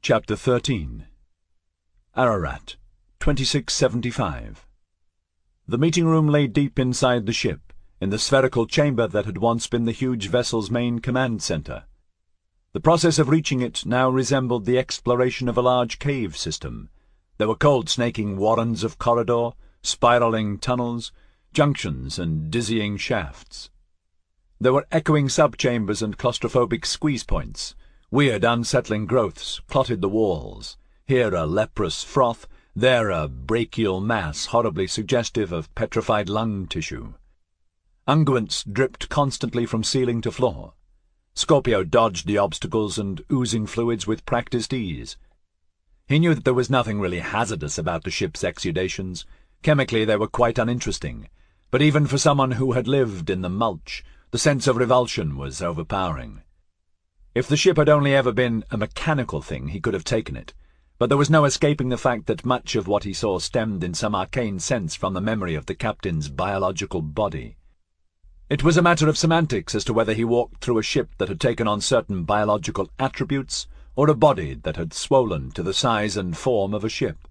Chapter 13 Ararat, 2675. The meeting room lay deep inside the ship, in the spherical chamber that had once been the huge vessel's main command center. The process of reaching it now resembled the exploration of a large cave system. There were cold-snaking warrens of corridor, spiraling tunnels, junctions, and dizzying shafts. There were echoing sub-chambers and claustrophobic squeeze points. Weird, unsettling growths clotted the walls. Here a leprous froth, there a brachial mass horribly suggestive of petrified lung tissue. Unguents dripped constantly from ceiling to floor. Scorpio dodged the obstacles and oozing fluids with practiced ease. He knew that there was nothing really hazardous about the ship's exudations. Chemically they were quite uninteresting, but even for someone who had lived in the mulch, the sense of revulsion was overpowering. If the ship had only ever been a mechanical thing, he could have taken it, but there was no escaping the fact that much of what he saw stemmed in some arcane sense from the memory of the captain's biological body. It was a matter of semantics as to whether he walked through a ship that had taken on certain biological attributes, or a body that had swollen to the size and form of a ship.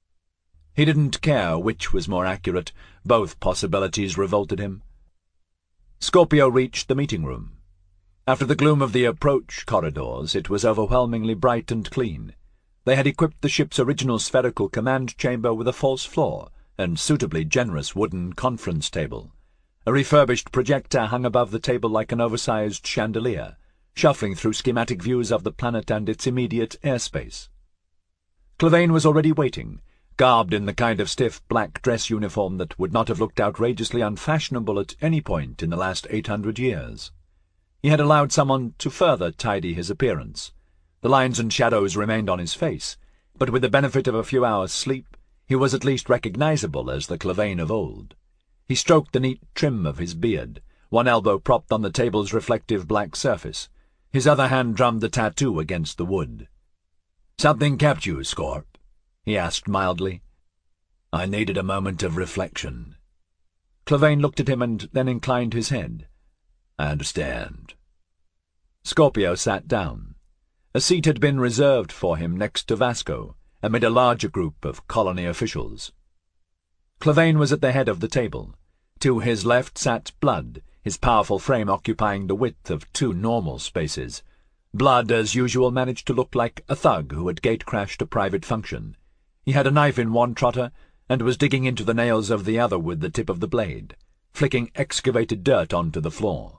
He didn't care which was more accurate. Both possibilities revolted him. Scorpio reached the meeting room. After the gloom of the approach corridors, it was overwhelmingly bright and clean. They had equipped the ship's original spherical command chamber with a false floor and suitably generous wooden conference table. A refurbished projector hung above the table like an oversized chandelier, shuffling through schematic views of the planet and its immediate airspace. Clavane was already waiting, garbed in the kind of stiff black dress uniform that would not have looked outrageously unfashionable at any point in the last 800 years. He had allowed someone to further tidy his appearance. The lines and shadows remained on his face, but with the benefit of a few hours' sleep, he was at least recognizable as the Clavane of old. He stroked the neat trim of his beard, one elbow propped on the table's reflective black surface. His other hand drummed the tattoo against the wood. "Something kept you, Scorp?" he asked mildly. "I needed a moment of reflection." Clavane looked at him and then inclined his head. "I understand." Scorpio sat down. A seat had been reserved for him next to Vasco, amid a larger group of colony officials. Clavane was at the head of the table. To his left sat Blood, his powerful frame occupying the width of two normal spaces. Blood, as usual, managed to look like a thug who had gate-crashed a private function. He had a knife in one trotter and was digging into the nails of the other with the tip of the blade, flicking excavated dirt onto the floor.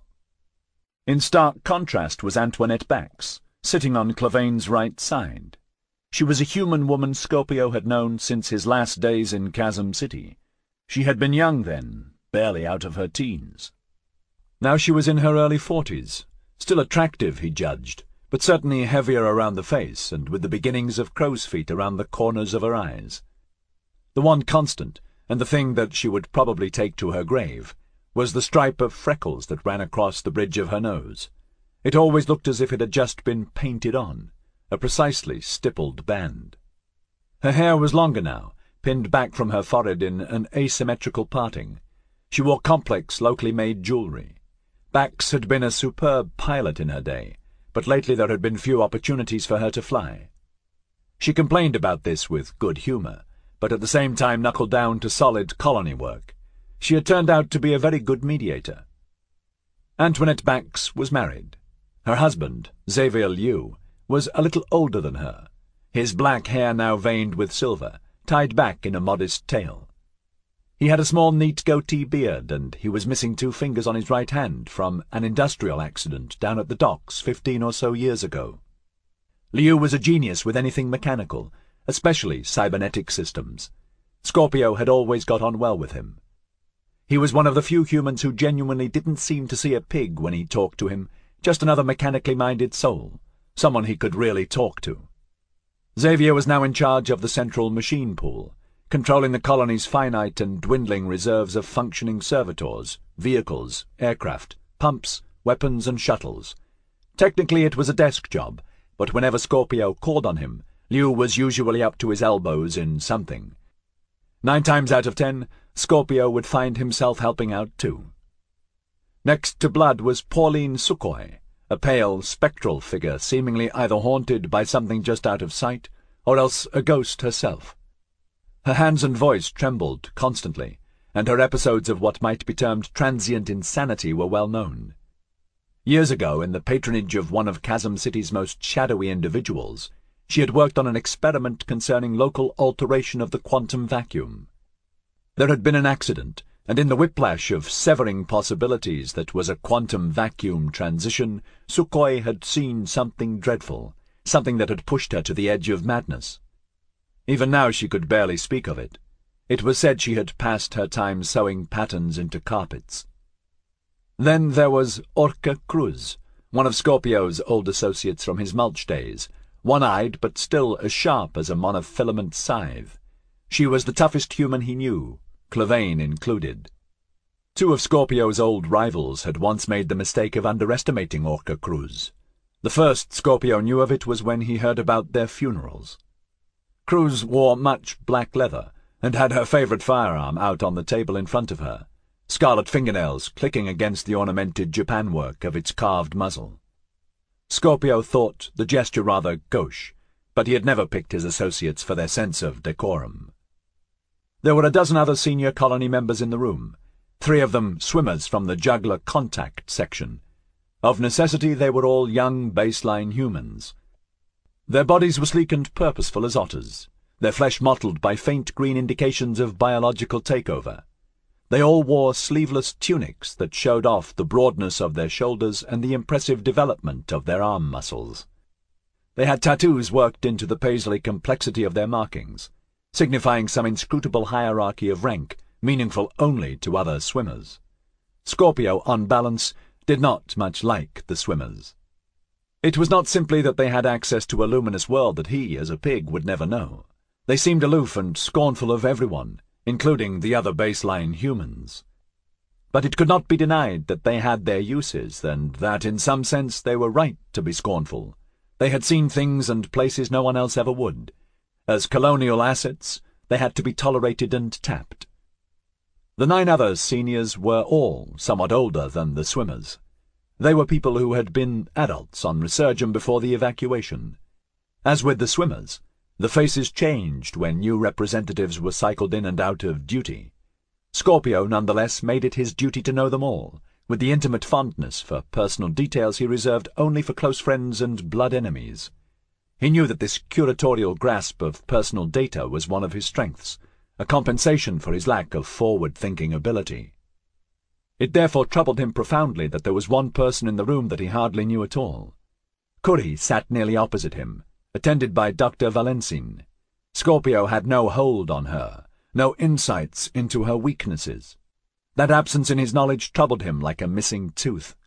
In stark contrast was Antoinette Bax, sitting on Clavane's right side. She was a human woman Scorpio had known since his last days in Chasm City. She had been young then, barely out of her teens. Now she was in her early 40s, still attractive, he judged, but certainly heavier around the face and with the beginnings of crow's feet around the corners of her eyes. The one constant, and the thing that she would probably take to her grave, was the stripe of freckles that ran across the bridge of her nose. It always looked as if it had just been painted on, a precisely stippled band. Her hair was longer now, pinned back from her forehead in an asymmetrical parting. She wore complex, locally made jewelry. Bax had been a superb pilot in her day, but lately there had been few opportunities for her to fly. She complained about this with good humor, but at the same time knuckled down to solid colony work. She had turned out to be a very good mediator. Antoinette Bax was married. Her husband, Xavier Liu, was a little older than her, his black hair now veined with silver, tied back in a modest tail. He had a small, neat goatee beard, and he was missing 2 fingers on his right hand from an industrial accident down at the docks 15 or so years ago. Liu was a genius with anything mechanical, especially cybernetic systems. Scorpio had always got on well with him. He was one of the few humans who genuinely didn't seem to see a pig when he talked to him, just another mechanically minded soul, someone he could really talk to. Xavier was now in charge of the central machine pool, controlling the colony's finite and dwindling reserves of functioning servitors, vehicles, aircraft, pumps, weapons, and shuttles. Technically it was a desk job, but whenever Scorpio called on him, Liu was usually up to his elbows in something. 9 times out of 10, Scorpio would find himself helping out too. Next to Blood was Pauline Sukhoi, a pale, spectral figure seemingly either haunted by something just out of sight, or else a ghost herself. Her hands and voice trembled constantly, and her episodes of what might be termed transient insanity were well known. Years ago, in the patronage of one of Chasm City's most shadowy individuals, she had worked on an experiment concerning local alteration of the quantum vacuum. There had been an accident, and in the whiplash of severing possibilities that was a quantum vacuum transition, Sukhoi had seen something dreadful, something that had pushed her to the edge of madness. Even now she could barely speak of it. It was said she had passed her time sewing patterns into carpets. Then there was Orca Cruz, one of Scorpio's old associates from his mulch days, one-eyed but still as sharp as a monofilament scythe. She was the toughest human he knew, Clavane included. Two of Scorpio's old rivals had once made the mistake of underestimating Orca Cruz. The first Scorpio knew of it was when he heard about their funerals. Cruz wore much black leather, and had her favorite firearm out on the table in front of her, scarlet fingernails clicking against the ornamented japanwork of its carved muzzle. Scorpio thought the gesture rather gauche, but he had never picked his associates for their sense of decorum. There were a dozen other senior colony members in the room, 3 of them swimmers from the juggler contact section. Of necessity they were all young baseline humans. Their bodies were sleek and purposeful as otters, their flesh mottled by faint green indications of biological takeover. They all wore sleeveless tunics that showed off the broadness of their shoulders and the impressive development of their arm muscles. They had tattoos worked into the paisley complexity of their markings, signifying some inscrutable hierarchy of rank, meaningful only to other swimmers. Scorpio, on balance, did not much like the swimmers. It was not simply that they had access to a luminous world that he, as a pig, would never know. They seemed aloof and scornful of everyone, including the other baseline humans. But it could not be denied that they had their uses, and that in some sense they were right to be scornful. They had seen things and places no one else ever would. As colonial assets, they had to be tolerated and tapped. The 9 other seniors were all somewhat older than the swimmers. They were people who had been adults on Resurgam before the evacuation. As with the swimmers, the faces changed when new representatives were cycled in and out of duty. Scorpio, nonetheless, made it his duty to know them all, with the intimate fondness for personal details he reserved only for close friends and blood enemies. He knew that this curatorial grasp of personal data was one of his strengths, a compensation for his lack of forward-thinking ability. It therefore troubled him profoundly that there was one person in the room that he hardly knew at all. Kuri sat nearly opposite him, attended by Dr. Valencin. Scorpio had no hold on her, no insights into her weaknesses. That absence in his knowledge troubled him like a missing tooth.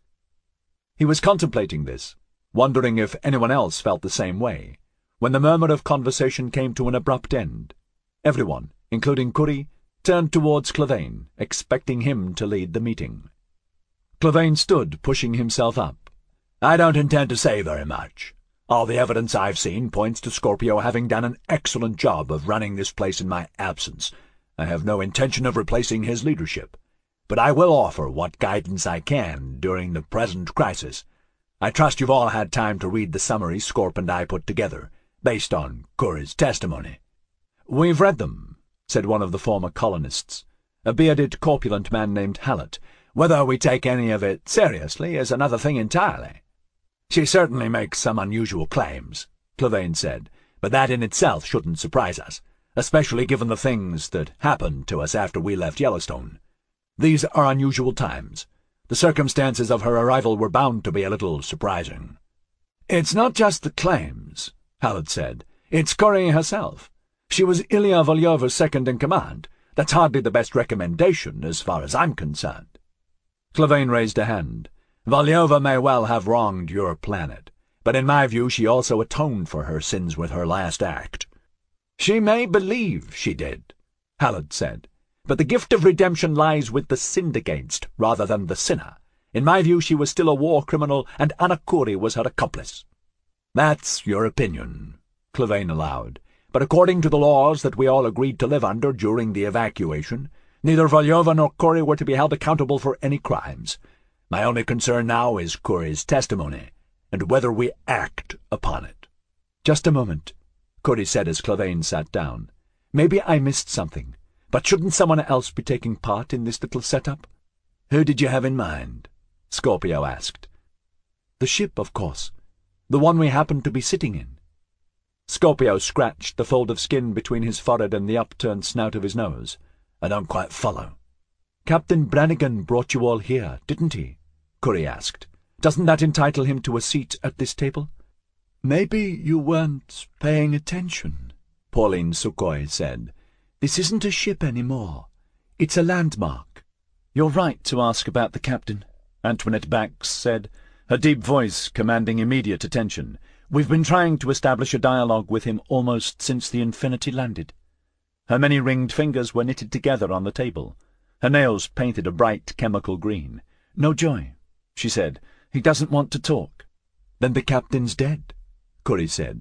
He was contemplating this, wondering if anyone else felt the same way, when the murmur of conversation came to an abrupt end. Everyone, including Kuri, turned towards Clavane, expecting him to lead the meeting. Clavane stood, pushing himself up. "I don't intend to say very much. All the evidence I've seen points to Scorpio having done an excellent job of running this place in my absence. I have no intention of replacing his leadership, but I will offer what guidance I can during the present crisis. I trust you've all had time to read the summary Scorp and I put together, based on Kuri's testimony." "We've read them," said one of the former colonists, a bearded, corpulent man named Hallett. "Whether we take any of it seriously is another thing entirely. She certainly makes some unusual claims," Clavane said, "but that in itself shouldn't surprise us, especially given the things that happened to us after we left Yellowstone. These are unusual times. The circumstances of her arrival were bound to be a little surprising." "It's not just the claims," Hallett said. "It's Kuri herself. She was Ilya Volyova's second-in-command. That's hardly the best recommendation, as far as I'm concerned." Clavane raised a hand. "Volyova may well have wronged your planet, but in my view she also atoned for her sins with her last act." "She may believe she did," Hallett said, "but the gift of redemption lies with the sinned against rather than the sinner. In my view she was still a war criminal, and Anna Kuri was her accomplice." "That's your opinion," Clavane allowed. "But according to the laws that we all agreed to live under during the evacuation, neither Volyova nor Kuri were to be held accountable for any crimes. My only concern now is Kuri's testimony. and whether we act upon it." "Just a moment," Curie said as Clavane sat down. "Maybe I missed something, but shouldn't someone else be taking part in this little setup?" "Who did you have in mind?" Scorpio asked. "The ship, of course. The one we happen to be sitting in." Scorpio scratched the fold of skin between his forehead and the upturned snout of his nose. "I don't quite follow." "Captain Brannigan brought you all here, didn't he?" Curie asked. "Doesn't that entitle him to a seat at this table?" "Maybe you weren't paying attention," Pauline Sukhoi said. "This isn't a ship anymore. It's a landmark." "You're right to ask about the captain," Antoinette Bax said, her deep voice commanding immediate attention. "We've been trying to establish a dialogue with him almost since the Infinity landed." Her many ringed fingers were knitted together on the table, her nails painted a bright chemical green. "No joy," she said. "He doesn't want to talk." "Then the captain's dead," Curie said.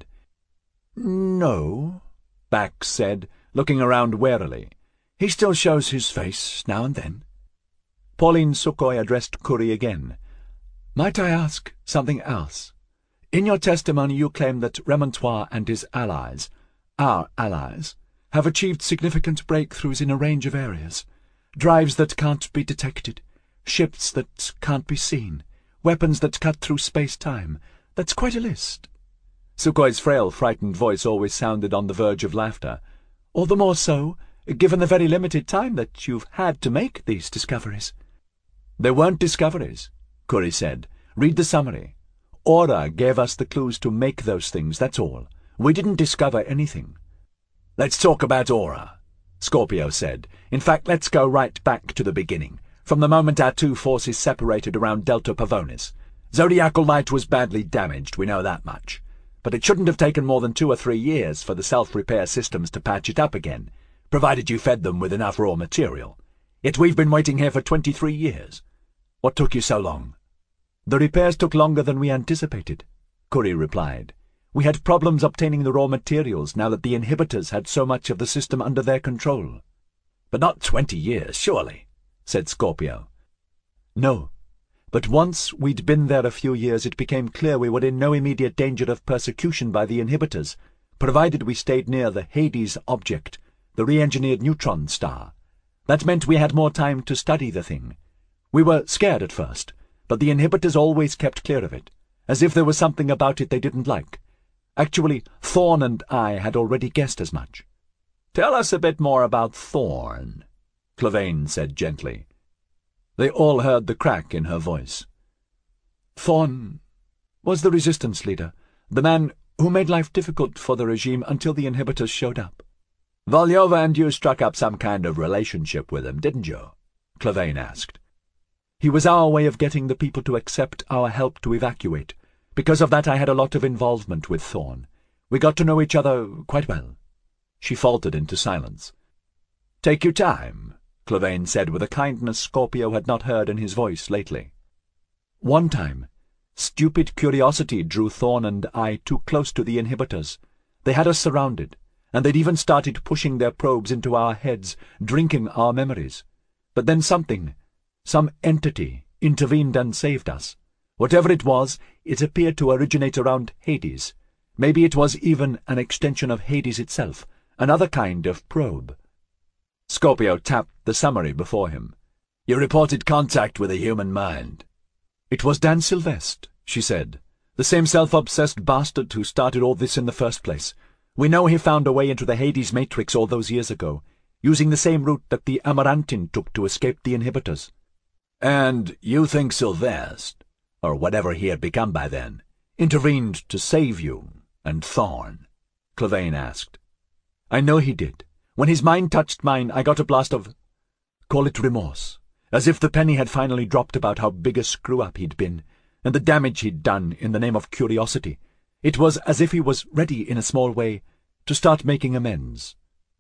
"No," Bax said, looking around warily. "He still shows his face now and then." Pauline Sukhoi addressed Curie again. "Might I ask something else? In your testimony you claim that Remontoir and his allies, our allies, have achieved significant breakthroughs in a range of areas. Drives that can't be detected, ships that can't be seen, weapons that cut through space-time. That's quite a list." Sukhoi's frail, frightened voice always sounded on the verge of laughter. "All the more so, given the very limited time that you've had to make these discoveries." "They weren't discoveries," Curie said. "Read the summary. Aura gave us the clues to make those things, that's all. We didn't discover anything." "Let's talk about Aura," Scorpio said. "In fact, let's go right back to the beginning, from the moment our two forces separated around Delta Pavonis. Zodiacal Light was badly damaged, we know that much. But it shouldn't have taken more than 2 or 3 years for the self-repair systems to patch it up again, provided you fed them with enough raw material. Yet we've been waiting here for 23 years. What took you so long?" "The repairs took longer than we anticipated," Curie replied. "We had problems obtaining the raw materials now that the inhibitors had so much of the system under their control." "But not 20 years, surely," said Scorpio. "No. But once we'd been there a few years, it became clear we were in no immediate danger of persecution by the inhibitors, provided we stayed near the Hades object, the re-engineered neutron star. That meant we had more time to study the thing. We were scared at first, but the inhibitors always kept clear of it, as if there was something about it they didn't like. Actually, Thorn and I had already guessed as much." "Tell us a bit more about Thorn," Clavane said gently. They all heard the crack in her voice. "Thorn was the resistance leader, the man who made life difficult for the regime until the inhibitors showed up." "Volyova and you struck up some kind of relationship with him, didn't you?" Clavane asked. "He was our way of getting the people to accept our help to evacuate. Because of that I had a lot of involvement with Thorn. We got to know each other quite well." She faltered into silence. "Take your time," Clavane said with a kindness Scorpio had not heard in his voice lately. "One time, stupid curiosity drew Thorn and I too close to the inhibitors. They had us surrounded, and they'd even started pushing their probes into our heads, drinking our memories. But then some entity, intervened and saved us. Whatever it was, it appeared to originate around Hades. Maybe it was even an extension of Hades itself, another kind of probe." Scorpio tapped the summary before him. "You reported contact with a human mind." "It was Dan Sylvestre," she said. "The same self-obsessed bastard who started all this in the first place. We know he found a way into the Hades matrix all those years ago, using the same route that the Amarantin took to escape the inhibitors." "And you think Sylvestre, or whatever he had become by then, intervened to save you and Thorn?" Clavane asked. "I know he did. When his mind touched mine, I got a blast of, call it remorse, as if the penny had finally dropped about how big a screw-up he'd been, and the damage he'd done in the name of curiosity. It was as if he was ready, in a small way, to start making amends."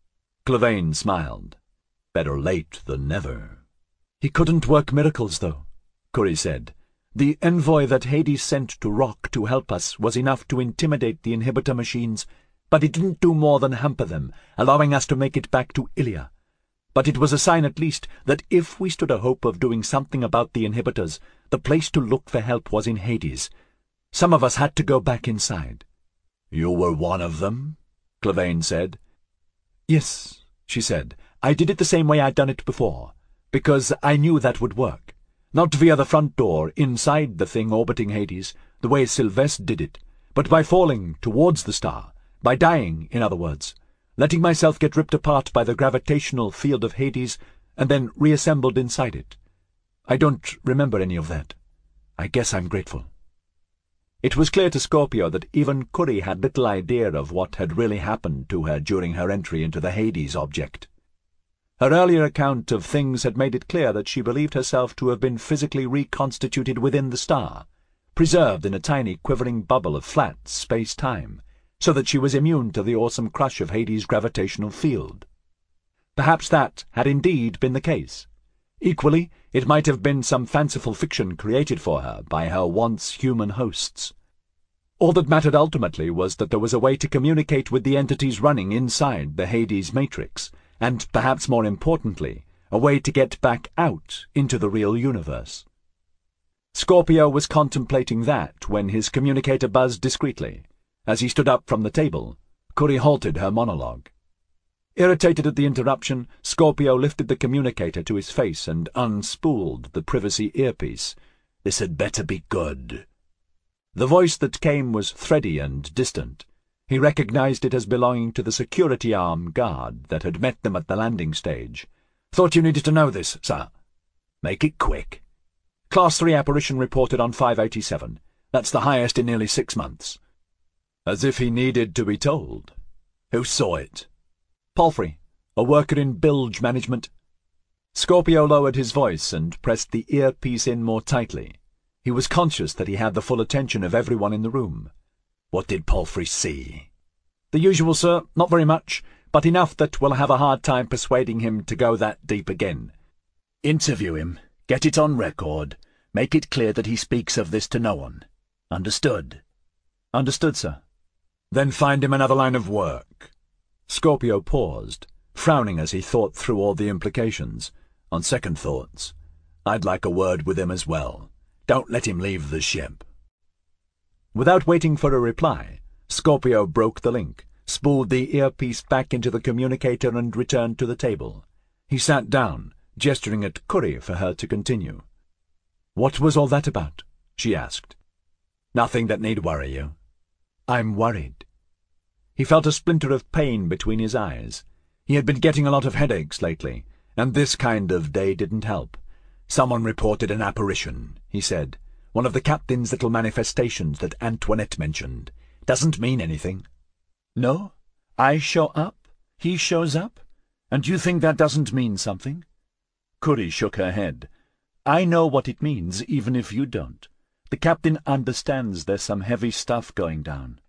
Clavane smiled. "Better late than never." "He couldn't work miracles, though," Curie said. "The envoy that Hades sent to Rock to help us was enough to intimidate the inhibitor machines, but it didn't do more than hamper them, allowing us to make it back to Ilia. But it was a sign at least that if we stood a hope of doing something about the inhibitors, the place to look for help was in Hades. Some of us had to go back inside. You were one of them? Clavane said. Yes, she said. I did it the same way I'd done it before, because I knew that would work. Not via the front door, inside the thing orbiting Hades, the way Sylvestre did it, but by falling towards the star, by dying, in other words, letting myself get ripped apart by the gravitational field of Hades and then reassembled inside it. I don't remember any of that. I guess I'm grateful. It was clear to Scorpio that even Curry had little idea of what had really happened to her during her entry into the Hades object. Her earlier account of things had made it clear that she believed herself to have been physically reconstituted within the star, preserved in a tiny quivering bubble of flat space-time, so that she was immune to the awesome crush of Hades' gravitational field. Perhaps that had indeed been the case. Equally, it might have been some fanciful fiction created for her by her once human hosts. All that mattered ultimately was that there was a way to communicate with the entities running inside the Hades matrix, and, perhaps more importantly, a way to get back out into the real universe. Scorpio was contemplating that when his communicator buzzed discreetly. As he stood up from the table, Curry halted her monologue. Irritated at the interruption, Scorpio lifted the communicator to his face and unspooled the privacy earpiece. This had better be good. The voice that came was thready and distant. He recognized it as belonging to the security arm guard that had met them at the landing stage. Thought you needed to know this, sir. Make it quick. Class 3 apparition reported on 587. That's the highest in nearly 6 months. As if he needed to be told. Who saw it? Palfrey, a worker in bilge management. Scorpio lowered his voice and pressed the earpiece in more tightly. He was conscious that he had the full attention of everyone in the room. What did Palfrey see? The usual, sir. Not very much, but enough that we'll have a hard time persuading him to go that deep again. Interview him. Get it on record. Make it clear that he speaks of this to no one. Understood? Understood, sir. Then find him another line of work. Scorpio paused, frowning as he thought through all the implications. On second thoughts, I'd like a word with him as well. Don't let him leave the ship. Without waiting for a reply, Scorpio broke the link, spooled the earpiece back into the communicator and returned to the table. He sat down, gesturing at Curry for her to continue. What was all that about? She asked. Nothing that need worry you. I'm worried. He felt a splinter of pain between his eyes. He had been getting a lot of headaches lately, and this kind of day didn't help. Someone reported an apparition, he said. One of the captain's little manifestations that Antoinette mentioned. Doesn't mean anything. No? I show up? He shows up? And you think that doesn't mean something? Curry shook her head. I know what it means, even if you don't. The captain understands there's some heavy stuff going down.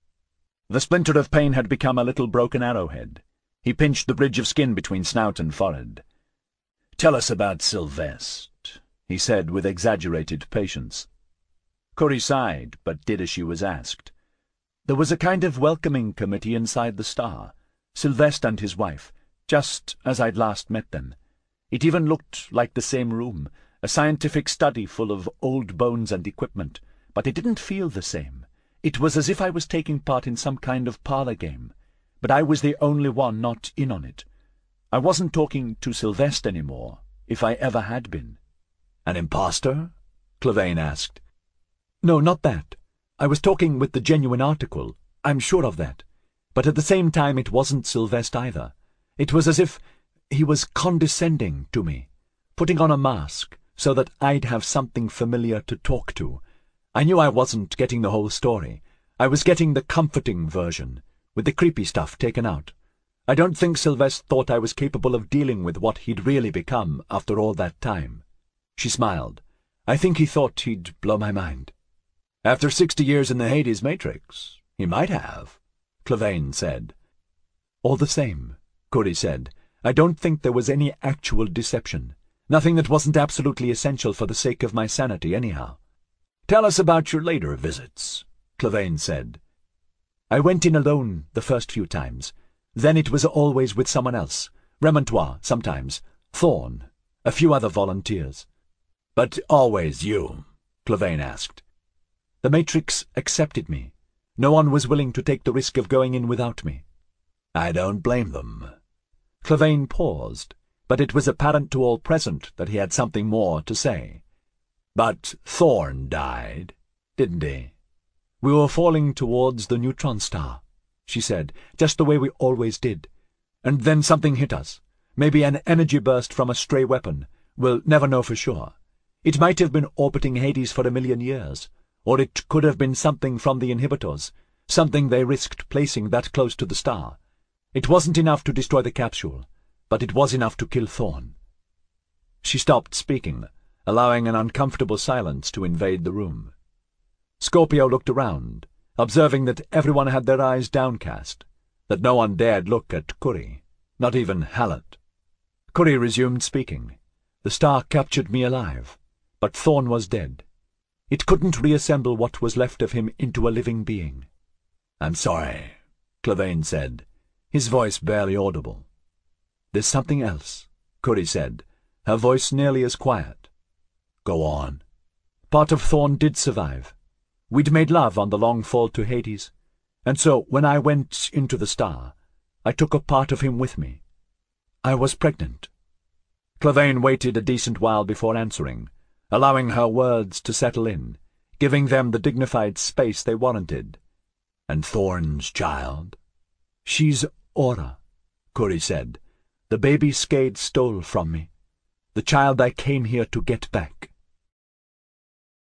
The splinter of pain had become a little broken arrowhead. He pinched the bridge of skin between snout and forehead. Tell us about Sylvestre, he said with exaggerated patience. Curry sighed, but did as she was asked. There was a kind of welcoming committee inside the star, Sylvestre and his wife, just as I'd last met them. It even looked like the same room, a scientific study full of old bones and equipment, but it didn't feel the same. It was as if I was taking part in some kind of parlor game, but I was the only one not in on it. I wasn't talking to Sylvestre anymore, if I ever had been. An impostor? Clavane asked. No, not that. I was talking with the genuine article, I'm sure of that. But at the same time it wasn't Sylvestre either. It was as if he was condescending to me, putting on a mask so that I'd have something familiar to talk to. I knew I wasn't getting the whole story. I was getting the comforting version, with the creepy stuff taken out. I don't think Sylvestre thought I was capable of dealing with what he'd really become after all that time. She smiled. I think he thought he'd blow my mind. After 60 years in the Hades Matrix, he might have, Clavane said. All the same, Curry said, I don't think there was any actual deception. Nothing that wasn't absolutely essential for the sake of my sanity, anyhow. Tell us about your later visits, Clavane said. I went in alone the first few times. Then it was always with someone else. Remontois, sometimes. Thorne. A few other volunteers. But always you, Clavane asked. The Matrix accepted me. No one was willing to take the risk of going in without me. I don't blame them. Clavane paused, but it was apparent to all present that he had something more to say. But Thorn died, didn't he? We were falling towards the neutron star, she said, just the way we always did. And then something hit us. Maybe an energy burst from a stray weapon. We'll never know for sure. It might have been orbiting Hades for 1,000,000 years, or it could have been something from the inhibitors, something they risked placing that close to the star. It wasn't enough to destroy the capsule, but it was enough to kill Thorn. She stopped speaking, allowing an uncomfortable silence to invade the room. Scorpio looked around, observing that everyone had their eyes downcast, that no one dared look at Curry, not even Hallett. Curry resumed speaking. The star captured me alive, but Thorn was dead. It couldn't reassemble what was left of him into a living being. I'm sorry, Clavane said, his voice barely audible. There's something else, Curry said, her voice nearly as quiet. Go on. Part of Thorn did survive. We'd made love on the long fall to Hades, and so when I went into the star, I took a part of him with me. I was pregnant. Clavane waited a decent while before answering, allowing her words to settle in, giving them the dignified space they warranted. And Thorn's child? She's Aura, Curry said. The baby Skade stole from me. The child I came here to get back.